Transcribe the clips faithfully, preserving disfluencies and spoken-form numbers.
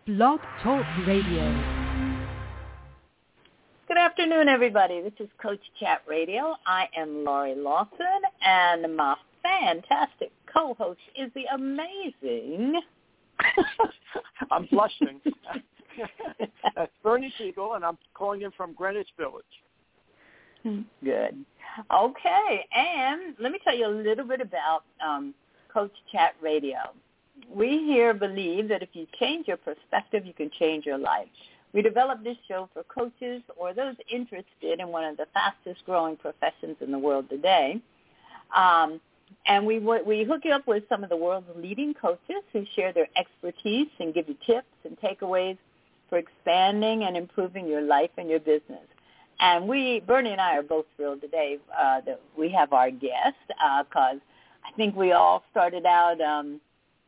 Blog Talk Radio. Good afternoon, everybody. This is Coach Chat Radio. I am Laurie Lawson, and my fantastic co-host is the amazing... I'm blushing. That's Bernie Siegel, and I'm calling in from Greenwich Village. Good. Okay, and let me tell you a little bit about um, Coach Chat Radio. We here believe that if you change your perspective, you can change your life. We developed this show for coaches or those interested in one of the fastest growing professions in the world today. Um, and we we hook you up with some of the world's leading coaches who share their expertise and give you tips and takeaways for expanding and improving your life and your business. And we, Bernie and I are both thrilled today uh, that we have our guest because uh, I think we all started out um,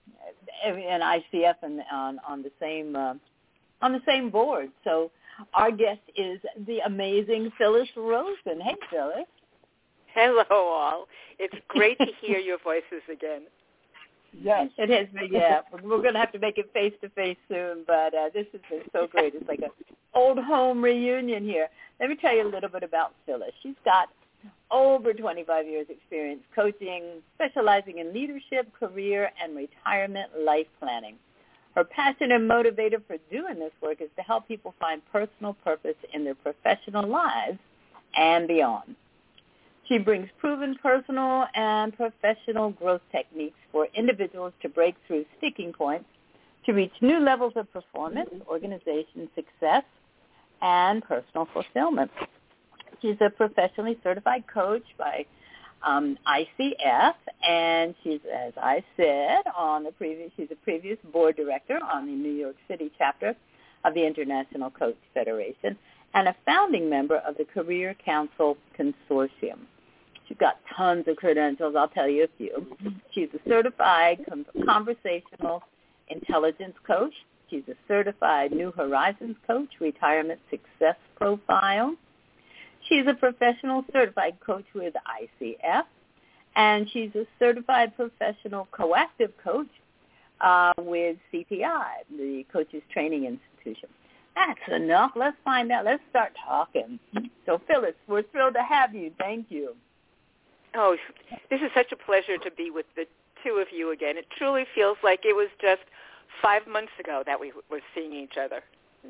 in I C F and on, on the same uh, on the same board. So our guest is the amazing Phyllis Rosen. Hey, Phyllis. Hello, all. It's great to hear your voices again. Yes, it has been. Yeah, we're going to have to make it face to face soon, but uh, this has been so great. It's like an old home reunion here. Let me tell you a little bit about Phyllis. She's got over twenty-five years experience coaching, specializing in leadership, career, and retirement life planning. Her passion and motivator for doing this work is to help people find personal purpose in their professional lives and beyond. She brings proven personal and professional growth techniques for individuals to break through sticking points to reach new levels of performance, organization success, and personal fulfillment. She's a professionally certified coach by um, I C F, and she's, as I said, on the previous, she's a previous board director on the New York City chapter of the International Coach Federation and a founding member of the Career Council Consortium. She's got tons of credentials. I'll tell you a few. She's a certified conversational intelligence coach. She's a certified New Horizons coach, retirement success profile. She's a professional certified coach with I C F, and she's a certified professional coactive coach uh, with C T I, the Coaches Training Institution. That's enough. Let's find out. Let's start talking. So, Phyllis, we're thrilled to have you. Thank you. Oh, this is such a pleasure to be with the two of you again. It truly feels like it was just five months ago that we were seeing each other.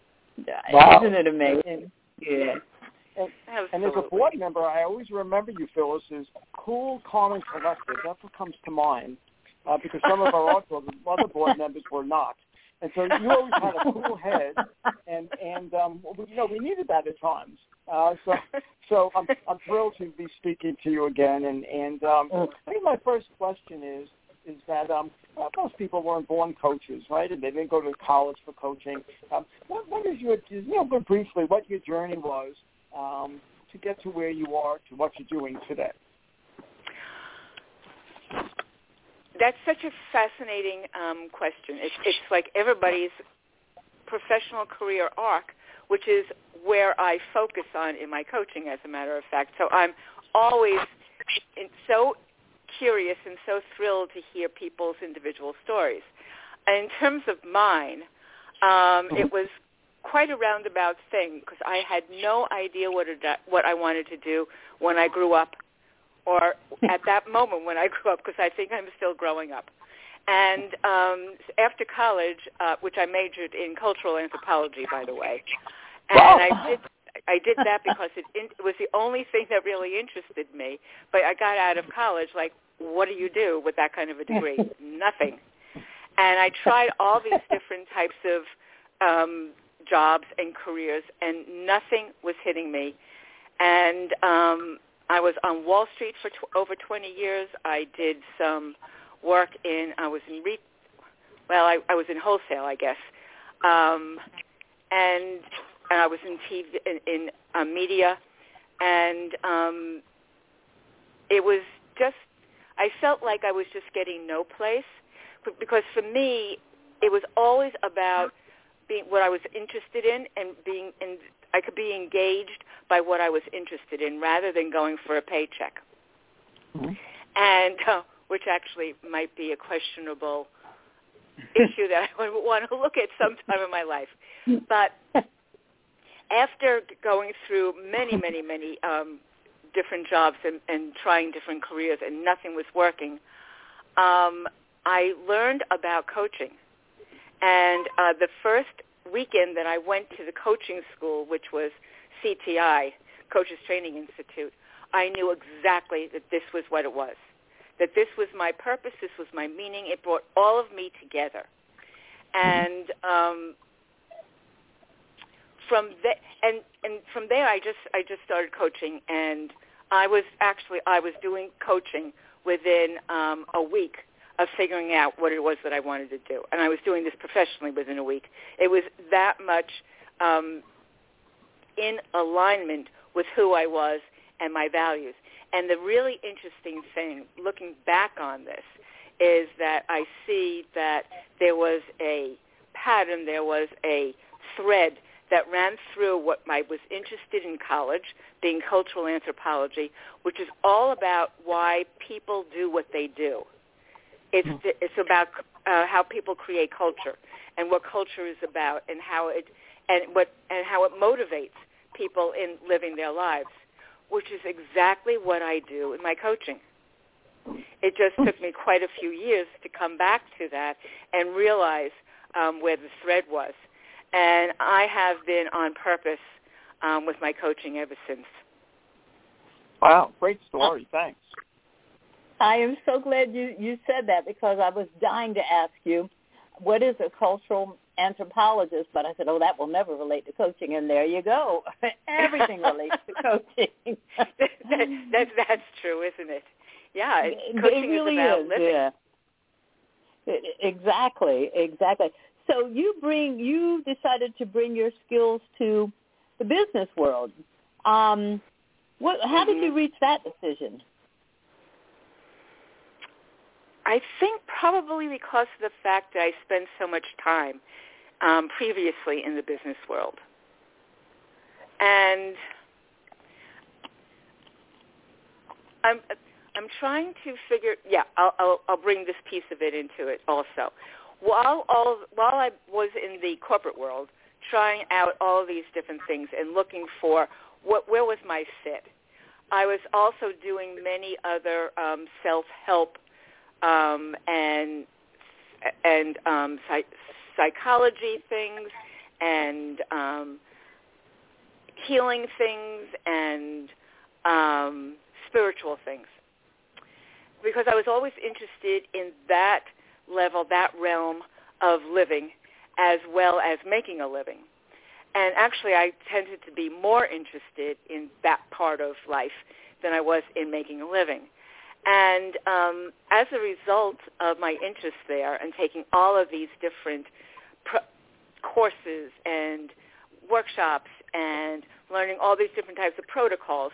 Wow. Isn't it amazing? Yeah. And, and as a board member, I always remember you, Phyllis, as cool, calm, and collected. That's what comes to mind, uh, because some of our other, other board members were not. And so you always had a cool head, and and um, you know we needed that at times. Uh, so so I'm I'm thrilled to be speaking to you again. And and um, I think my first question is is that um, most people weren't born coaches, right? And they didn't go to college for coaching. Um, what, what is your you know very briefly what your journey was um, to get to where you are, to what you're doing today? That's such a fascinating um, question. It's, it's like everybody's professional career arc, which is where I focus on in my coaching, as a matter of fact. So I'm always in, so curious and so thrilled to hear people's individual stories. And in terms of mine, um, it was quite a roundabout thing because I had no idea what, it, what I wanted to do when I grew up, or at that moment when I grew up, because I think I'm still growing up. And um, after college, uh, which I majored in cultural anthropology, by the way, and I did I did that because it, it was the only thing that really interested me. But I got out of college, like, what do you do with that kind of a degree? Nothing. And I tried all these different types of um, jobs and careers, and nothing was hitting me. And um, I was on Wall Street for tw- over twenty years. I did some work in, I was in, re- well, I, I was in wholesale, I guess. Um, and, and I was in T V, in, in uh, media. And um, it was just, I felt like I was just getting no place. Because for me, it was always about being what I was interested in and being in, I could be engaged by what I was interested in rather than going for a paycheck. Mm-hmm. And uh, which actually might be a questionable issue that I would want to look at sometime in my life. But after going through many, many, many um, different jobs and, and trying different careers and nothing was working, um, I learned about coaching. And uh, the first weekend that I went to the coaching school, which was C T I, Coaches Training Institute, I knew exactly that this was what it was, that this was my purpose, this was my meaning. It brought all of me together. And um, from the, and and from there, I just I just started coaching, and I was actually I was doing coaching within um, a week of figuring out what it was that I wanted to do, and I was doing this professionally within a week. It was that much um, in alignment with who I was and my values. And the really interesting thing, looking back on this, is that I see that there was a pattern, there was a thread that ran through what I was interested in college, being cultural anthropology, which is all about why people do what they do. It's it's about uh, how people create culture and what culture is about, and how it and what and how it motivates people in living their lives, which is exactly what I do in my coaching. It just took me quite a few years to come back to that and realize um, where the thread was. And I have been on purpose um, with my coaching ever since. Wow, great story. Thanks. I am so glad you, you said that, because I was dying to ask you, what is a cultural anthropologist? But I said, oh, that will never relate to coaching. And there you go. Everything relates to coaching. that, that, that's true, isn't it? Yeah, it, coaching it really is about is, living. Yeah. It, exactly, exactly. So you bring, you decided to bring your skills to the business world. Um, what? How mm-hmm. did you reach that decision? I think probably because of the fact that I spent so much time um, previously in the business world. And I'm I'm trying to figure, yeah, I'll, I'll, I'll bring this piece of it into it also. While, all, while I was in the corporate world, trying out all these different things and looking for what, where was my fit, I was also doing many other um, self-help Um, and and um, psych- psychology things and um, healing things and um, spiritual things, because I was always interested in that level, that realm of living, as well as making a living. And actually, I tended to be more interested in that part of life than I was in making a living. And um, as a result of my interest there and taking all of these different pro- courses and workshops and learning all these different types of protocols,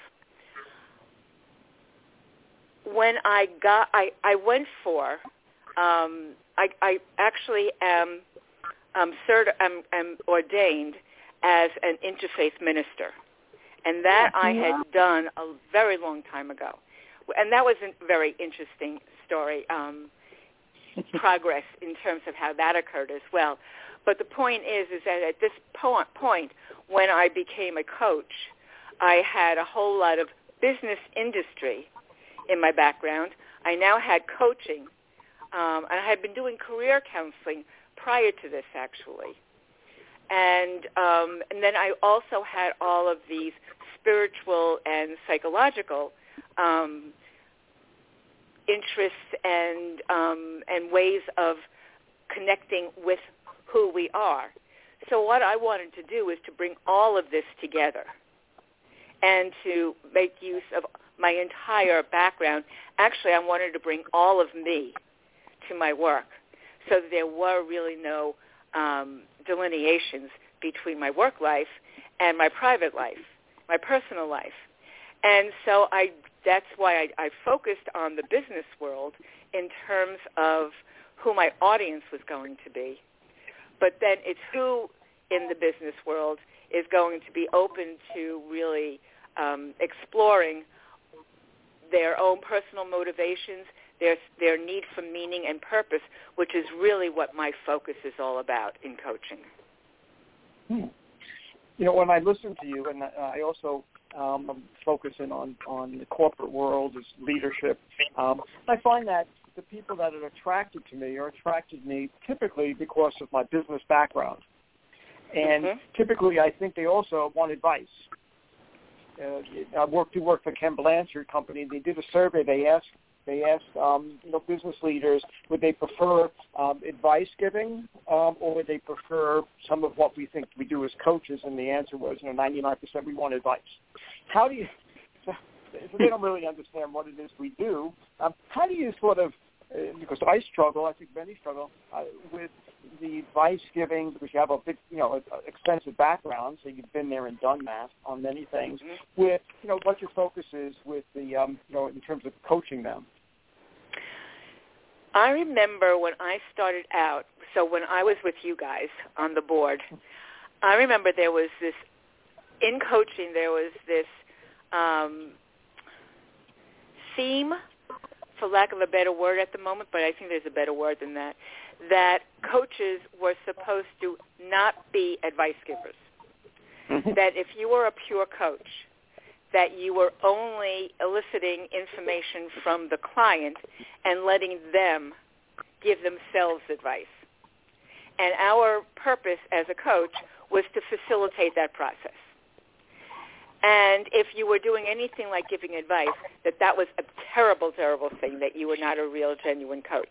when I got, I, I went for, um, I, I actually am, um, cert- am, am ordained as an interfaith minister. And that I had done a very long time ago. And that was a very interesting story, um, progress in terms of how that occurred as well. But the point is, is that at this po- point, when I became a coach, I had a whole lot of business industry in my background. I now had coaching, um, and I had been doing career counseling prior to this, actually. And, um, and then I also had all of these spiritual and psychological Um, interests and um, and ways of connecting with who we are. So what I wanted to do is to bring all of this together and to make use of my entire background. Actually, I wanted to bring all of me to my work, so that there were really no um, delineations between my work life and my private life, my personal life. And so I that's why I, I focused on the business world in terms of who my audience was going to be. But then it's who in the business world is going to be open to really um, exploring their own personal motivations, their their need for meaning and purpose, which is really what my focus is all about in coaching. Hmm. You know, when I listen to you, and I also um, I'm focusing on, on the corporate world as leadership, um, I find that the people that are attracted to me are attracted to me typically because of my business background. And mm-hmm. typically I think they also want advice. Uh, I worked to work for Ken Blanchard Company. They did a survey. They asked They asked, um, you know, business leaders, would they prefer um, advice giving um, or would they prefer some of what we think we do as coaches? And the answer was, you know, ninety-nine percent we want advice. How do you, so, so they don't really understand what it is we do. Um, how do you sort of, uh, because I struggle, I think many struggle, uh, with the advice giving because you have a big, you know, a, a extensive background, so you've been there and done that on many things, mm-hmm. with, you know, what your focus is with the, um, you know, in terms of coaching them. I remember when I started out, so when I was with you guys on the board, I remember there was this, in coaching, there was this um, theme, for lack of a better word at the moment, but I think there's a better word than that, that coaches were supposed to not be advice givers. Mm-hmm. That if you were a pure coach, that you were only eliciting information from the client and letting them give themselves advice. And our purpose as a coach was to facilitate that process. And if you were doing anything like giving advice, that that was a terrible, terrible thing, that you were not a real, genuine coach.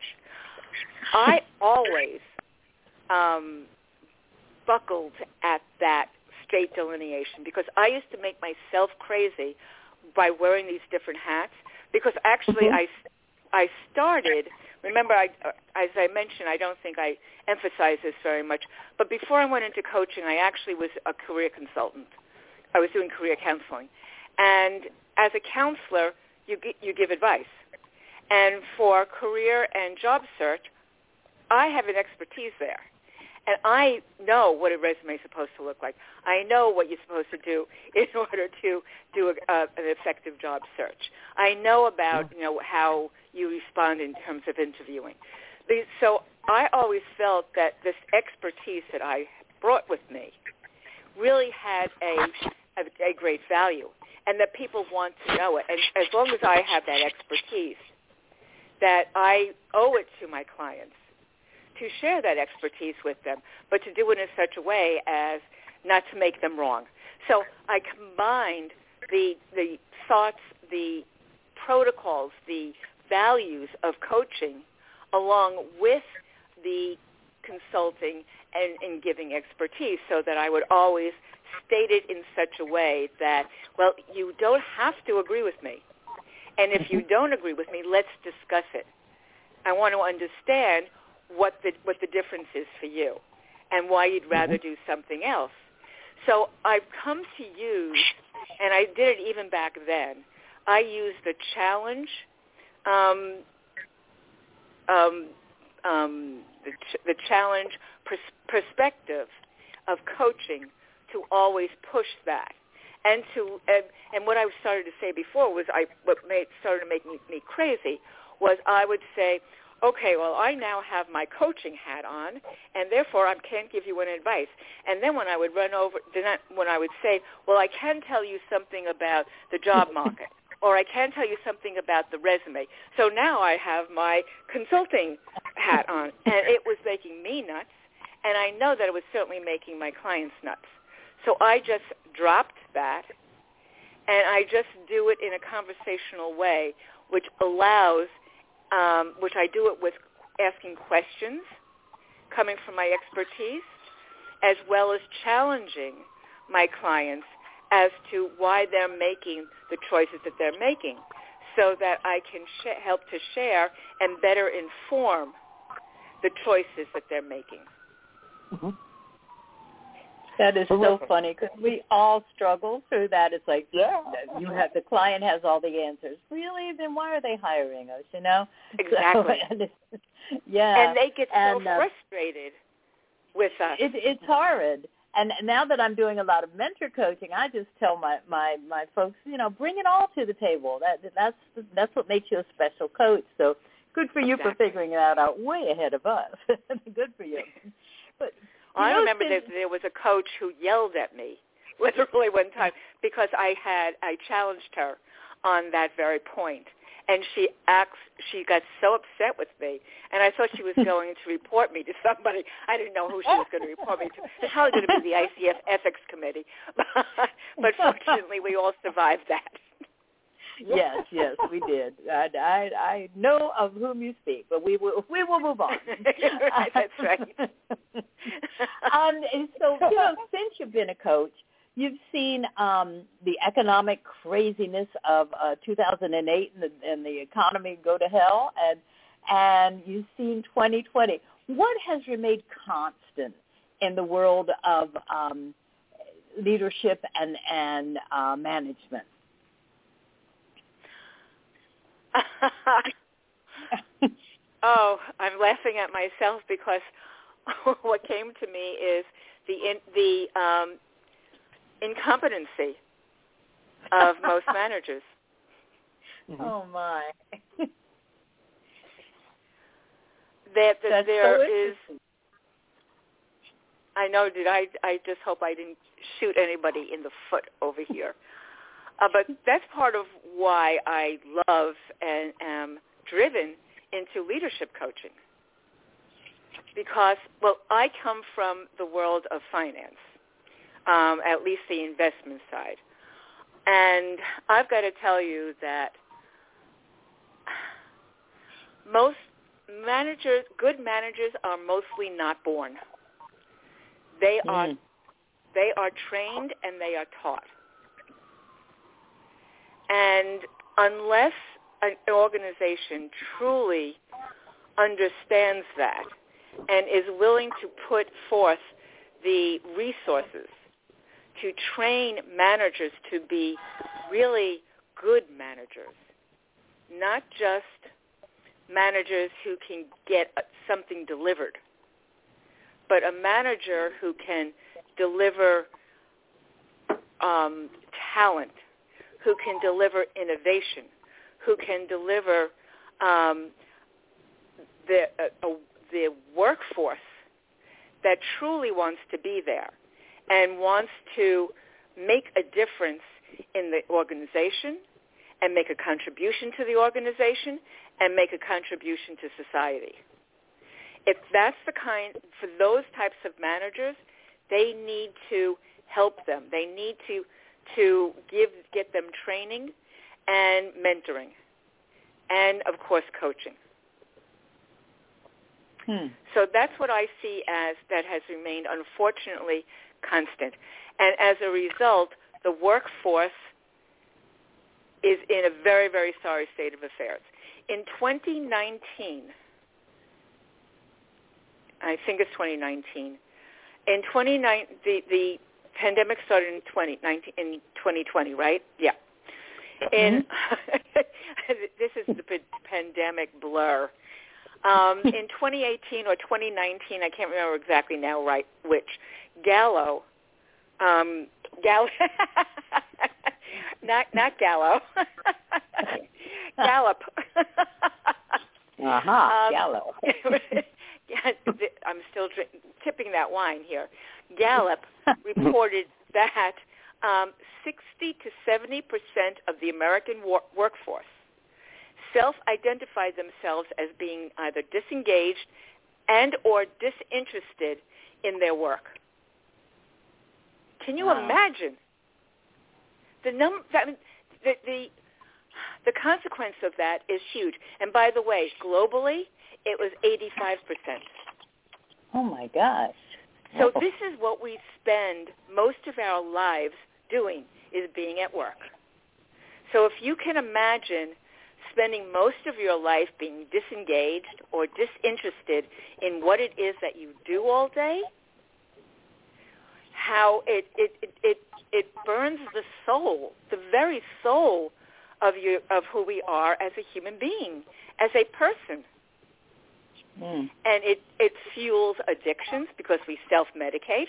I always um, buckled at that straight delineation because I used to make myself crazy by wearing these different hats because actually mm-hmm. I, I started, remember, I, as I mentioned, I don't think I emphasize this very much, but before I went into coaching, I actually was a career consultant. I was doing career counseling. And as a counselor, you, you give advice. And for career and job search, I have an expertise there. And I know what a resume is supposed to look like. I know what you're supposed to do in order to do a, uh, an effective job search. I know about, you know, how you respond in terms of interviewing. So I always felt that this expertise that I brought with me really had a, a, a great value and that people want to know it. And as long as I have that expertise, that I owe it to my clients to share that expertise with them, but to do it in such a way as not to make them wrong. So I combined the the thoughts, the protocols, the values of coaching along with the consulting and, and giving expertise so that I would always state it in such a way that, well, you don't have to agree with me. And if you don't agree with me, let's discuss it. I want to understand what the what the difference is for you and why you'd rather do something else. So I've come to use, and I did it even back then, I used the challenge, um, um, um, the, ch- the challenge pers- perspective of coaching to always push that. And to and, and what I started to say before was I what made started to make me, me crazy was I would say, okay, well, I now have my coaching hat on, and therefore I can't give you any advice. And then when I would run over, then I, when I would say, well, I can tell you something about the job market, or I can tell you something about the resume. So now I have my consulting hat on, and it was making me nuts, and I know that it was certainly making my clients nuts. So I just dropped that, and I just do it in a conversational way, which allows Um, which I do it with asking questions coming from my expertise, as well as challenging my clients as to why they're making the choices that they're making so that I can sh- help to share and better inform the choices that they're making. Mm-hmm. That is so funny because we all struggle through that. It's like, yeah, you have the client has all the answers. Really? Then why are they hiring us? You know? Exactly. So, and yeah. And they get and, so frustrated uh, with us. It, it's horrid. And now that I'm doing a lot of mentor coaching, I just tell my, my, my folks, you know, bring it all to the table. That that's that's what makes you a special coach. So Good for you exactly. for figuring that out way ahead of us. Good for you. But well, you I know, remember since, that there was a coach who yelled at me literally one time because I had I challenged her on that very point. And she acts, she got so upset with me, and I thought she was going to report me to somebody. I didn't know who she was going to report me to. It's probably going to be the I C F Ethics Committee. But fortunately, we all survived that. Yes, yes, we did. I, I, I know of whom you speak, but we will we will move on. That's right. um, and so, you know, since you've been a coach, you've seen um, the economic craziness of uh, two thousand eight and the, and the economy go to hell, and and you've seen twenty twenty. What has remained constant in the world of um, leadership and and uh, management? Oh, I'm laughing at myself because what came to me is the in, the um, incompetency of most managers. Mm-hmm. Oh my! That, that That's there so is. I know. Did I? I just hope I didn't shoot anybody in the foot over here. Uh, but that's part of why I love and am driven into leadership coaching. Because, well, I come from the world of finance, um, at least the investment side. And I've got to tell you that most managers, good managers, are mostly not born. They are, mm. they are trained and they are taught. And unless an organization truly understands that and is willing to put forth the resources to train managers to be really good managers, not just managers who can get something delivered, but a manager who can deliver um, talent, who can deliver innovation, who can deliver um, the, uh, uh, the workforce that truly wants to be there and wants to make a difference in the organization and make a contribution to the organization and make a contribution to society. If that's the kind, for those types of managers, they need to help them. They need to to give get them training and mentoring and, of course, coaching. Hmm. So that's what I see as that has remained, unfortunately, constant. And as a result, the workforce is in a very, very sorry state of affairs. In twenty nineteen, I think it's twenty nineteen, in twenty nineteen, the, the pandemic started in twenty nineteen, in twenty twenty, right? Yeah. In mm-hmm. This is the p- pandemic blur. Um, in twenty eighteen or twenty nineteen, I can't remember exactly now, right? Which Gallo, um, Gallo, not not Gallo, Gallup. Aha, uh-huh, um, Gallo. I'm still drink, tipping that wine here. Gallup reported that um, sixty to seventy percent of the American wor- workforce self-identified themselves as being either disengaged and or disinterested in their work. Can you wow. imagine the num? I mean, the, the the consequence of that is huge. And by the way, globally, it was eighty-five percent. Oh my gosh! So this is what we spend most of our lives doing, is being at work. So if you can imagine spending most of your life being disengaged or disinterested in what it is that you do all day, how it it, it, it, it burns the soul, the very soul of you, of who we are as a human being, as a person. Mm. And it, it fuels addictions because we self-medicate,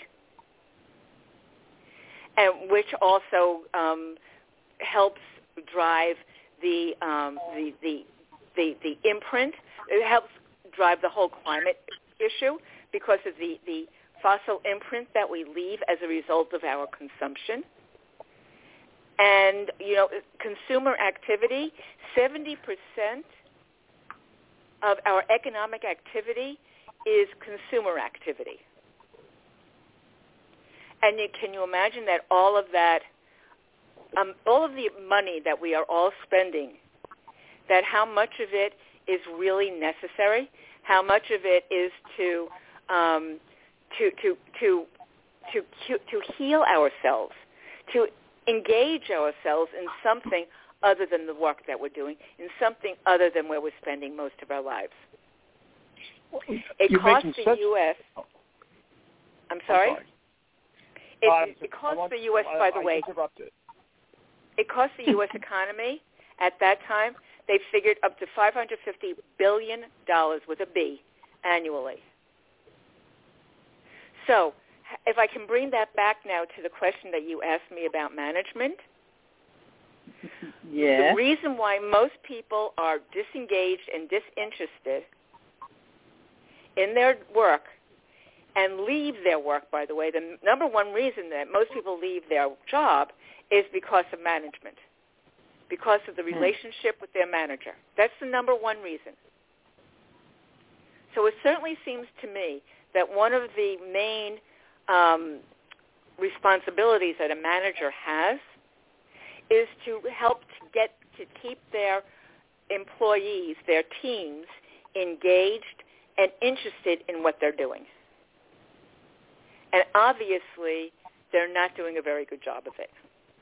and which also um, helps drive the, um, the the the, the imprint. It helps drive the whole climate issue because of the, the fossil imprint that we leave as a result of our consumption. And, you know, consumer activity, seventy percent of our economic activity is consumer activity. And you, can you imagine that all of that, um, all of the money that we are all spending, that how much of it is really necessary, how much of it is to um, to, to to to to heal ourselves, to engage ourselves in something other than the work that we're doing, in something other than where we're spending most of our lives. It You're costs the such... U S I'm sorry? I'm sorry. It, uh, it costs want, the U S, I, by the I way, interrupted. It cost the U S economy at that time, they figured up to five hundred fifty billion dollars with a B annually. So if I can bring that back now to the question that you asked me about management, yeah. the reason why most people are disengaged and disinterested in their work and leave their work, by the way, the number one reason that most people leave their job is because of management, because of the relationship with their manager. That's the number one reason. So it certainly seems to me that one of the main um, responsibilities that a manager has is to help to get to keep their employees, their teams, engaged and interested in what they're doing. And obviously, they're not doing a very good job of it.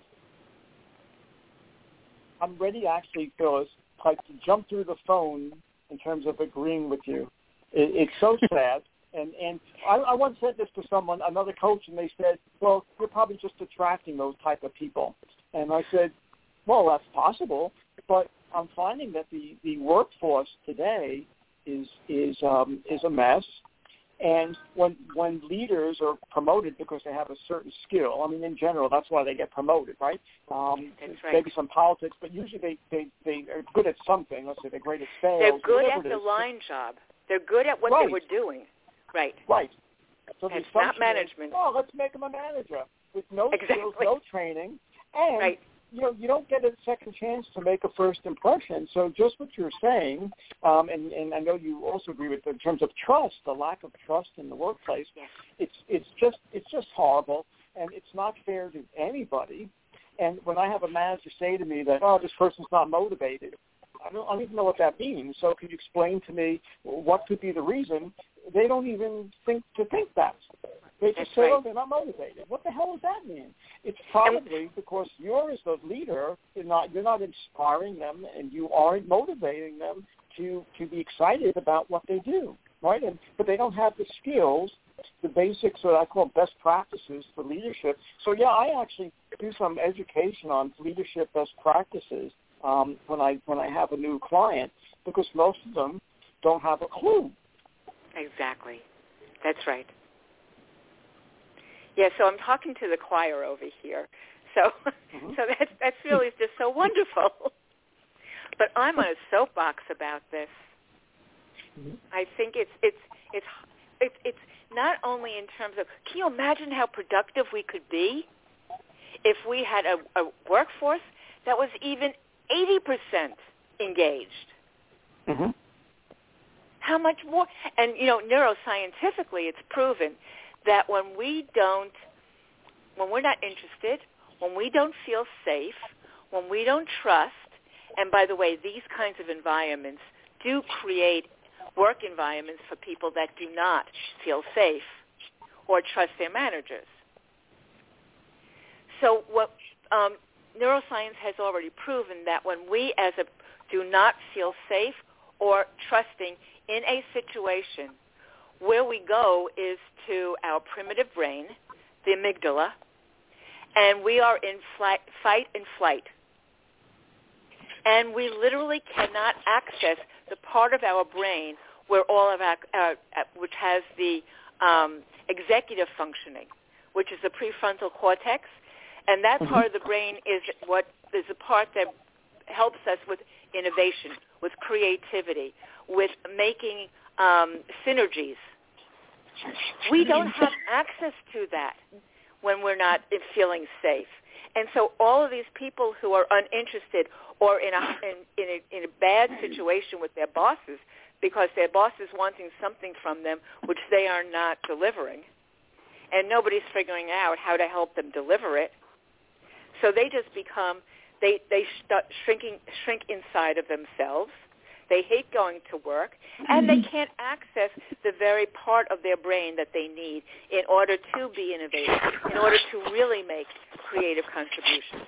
I'm ready, actually, Phyllis, like to jump through the phone in terms of agreeing with you. It, it's so sad. And and I, I once said this to someone, another coach, and they said, well, you're probably just attracting those type of people. And I said, well, that's possible, but I'm finding that the, the workforce today is is um, is a mess. And when when leaders are promoted because they have a certain skill, I mean, in general, that's why they get promoted, right? Um, that's right. Maybe some politics, but usually they, they, they are good at something. Let's say they're great at sales. They're good at it the is. line job. They're good at what right. they were doing. Right. Right. So it's the not management. Is, oh, let's make them a manager with no exactly. skills, no training, and right. you know you don't get a second chance to make a first impression. So just what you're saying, um, and, and I know you also agree with in terms of trust, the lack of trust in the workplace. Yes. It's it's just it's just horrible, and it's not fair to anybody. And when I have a manager say to me that, oh, this person's not motivated, I don't, I don't even know what that means. So can you explain to me what could be the reason? They don't even think to think that. They just That's say, right. oh, they're not motivated. What the hell does that mean? It's probably because you're as the leader, you're not you're not inspiring them, and you aren't motivating them to, to be excited about what they do, right? And but they don't have the skills, the basics, what I call best practices for leadership. So yeah, I actually do some education on leadership best practices um, when I when I have a new client, because most of them don't have a clue. Exactly. That's right. Yeah, so I'm talking to the choir over here. So mm-hmm. so that's that's really just so wonderful. But I'm on a soapbox about this. Mm-hmm. I think it's it's it's it's it's not only in terms of, can you imagine how productive we could be if we had a, a workforce that was even eighty percent engaged? Mm-hmm. How much more? And, you know, neuroscientifically it's proven that when we don't, when we're not interested, when we don't feel safe, when we don't trust, and by the way, these kinds of environments do create work environments for people that do not feel safe or trust their managers. So what um, neuroscience has already proven that when we as a do not feel safe or trusting in a situation, where we go is to our primitive brain, the amygdala, and we are in flight, fight and flight. And we literally cannot access the part of our brain where all of our, uh, which has the um, executive functioning, which is the prefrontal cortex, and that mm-hmm. part of the brain is what is the part that helps us with innovation, with creativity, with making um, synergies. We don't have access to that when we're not feeling safe. And so all of these people who are uninterested or in a, in, in a, in a bad situation with their bosses because their boss is wanting something from them which they are not delivering, and nobody's figuring out how to help them deliver it, so they just become, they, they start shrinking, shrink inside of themselves. They hate going to work, and they can't access the very part of their brain that they need in order to be innovative, in order to really make creative contributions.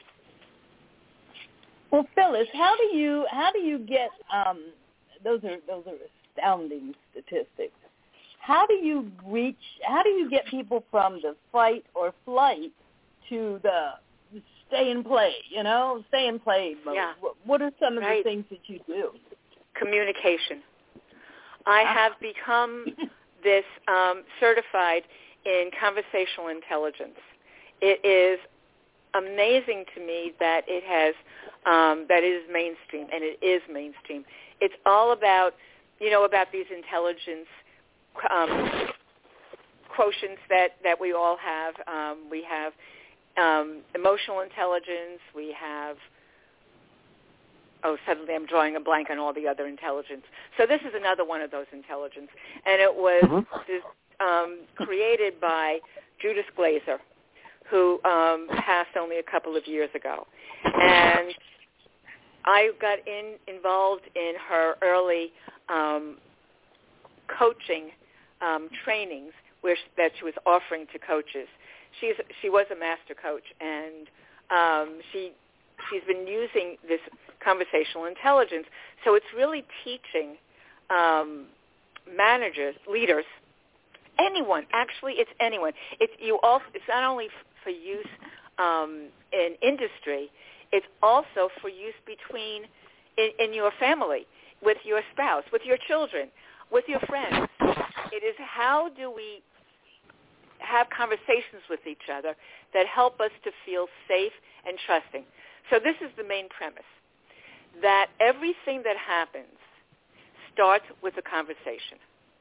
Well, Phyllis, how do you how do you get um, those are those are astounding statistics. How do you reach? How do you get people from the fight or flight to the stay and play, you know, stay and play mode? Yeah. What are some of right. the things that you do? Communication. I have become this um, certified in conversational intelligence. It is amazing to me that it has, um, that it is mainstream, and it is mainstream. It's all about, you know, about these intelligence um, quotients that, that we all have. Um, we have Um, emotional intelligence, we have, oh, suddenly I'm drawing a blank on all the other intelligence. So this is another one of those intelligence. And it was mm-hmm. this, um, created by Judith Glaser, who um, passed only a couple of years ago. And I got in involved in her early um, coaching um, trainings where she, that she was offering to coaches. She's she was a master coach, and um, she she's been using this conversational intelligence. So it's really teaching um, managers, leaders, anyone. Actually, it's anyone. It's you also. It's not only f- for use um, in industry. It's also for use between in, in your family, with your spouse, with your children, with your friends. It is how do we have conversations with each other that help us to feel safe and trusting. So this is the main premise, that everything that happens starts with a conversation.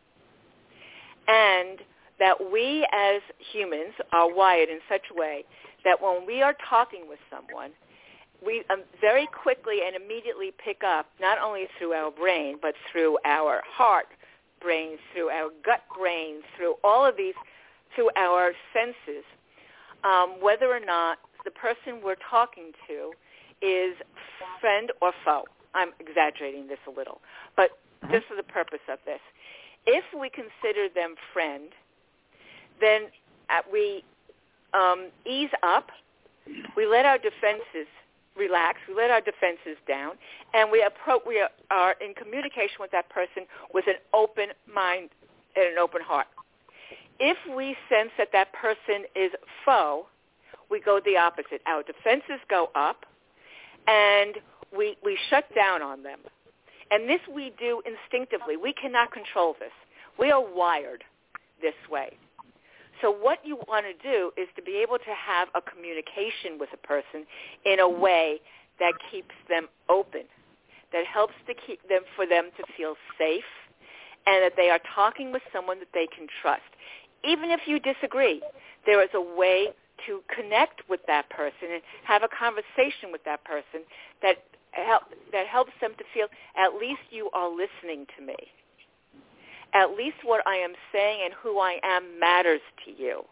And that we as humans are wired in such a way that when we are talking with someone, we um, very quickly and immediately pick up, not only through our brain, but through our heart brain, through our gut brain, through all of these through our senses, um, whether or not the person we're talking to is friend or foe. I'm exaggerating this a little, but mm-hmm. just for the purpose of this. If we consider them friend, then uh, we um, ease up, we let our defenses relax, we let our defenses down, and we, appro- we are, are in communication with that person with an open mind and an open heart. If we sense that that person is foe, we go the opposite. Our defenses go up, and we we shut down on them. And this we do instinctively. We cannot control this. We are wired this way. So what you want to do is to be able to have a communication with a person in a way that keeps them open, that helps to keep them for them to feel safe, and that they are talking with someone that they can trust. Even if you disagree, there is a way to connect with that person and have a conversation with that person that help, that helps them to feel at least you are listening to me. At least what I am saying and who I am matters to you,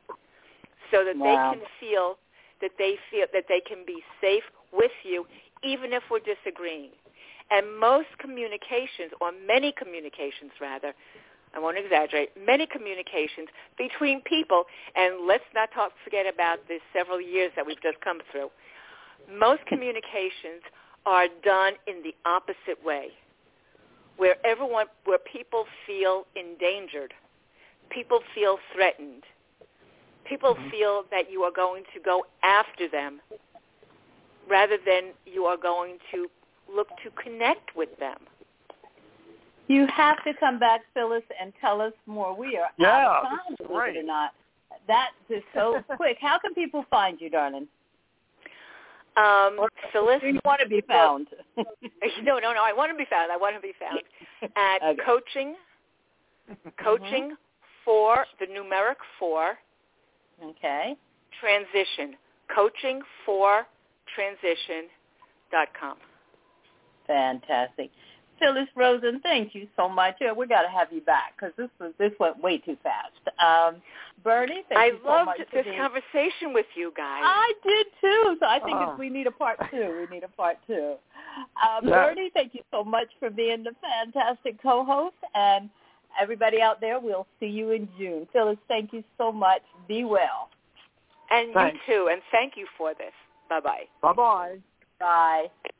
so that wow. they can feel that they feel that they can be safe with you, even if we're disagreeing. And most communications, or many communications rather, I won't exaggerate, many communications between people, and let's not talk, forget about the several years that we've just come through. Most communications are done in the opposite way, where everyone, where people feel endangered, people feel threatened, people mm-hmm. feel that you are going to go after them rather than you are going to look to connect with them. You have to come back, Phyllis, and tell us more. We are yeah, out of time, believe it or not. That is so quick. How can people find you, darling? Um, Phyllis, you want to be found? no, no, no. I want to be found. I want to be found at okay. coaching, coaching mm-hmm. for the numeric four. Okay. Transition, coaching for transition dot com. Fantastic. Phyllis Rosen, thank you so much. Yeah, we got to have you back because this was this went way too fast. Um, Bernie, thank I you so much. I loved this being... conversation with you guys. I did too. So I think uh. if we need a part two. We need a part two. Um, yeah. Bernie, thank you so much for being the fantastic co-host. And everybody out there, we'll see you in June. Phyllis, thank you so much. Be well. And Thanks. you too. And thank you for this. Bye-bye. Bye-bye. Bye.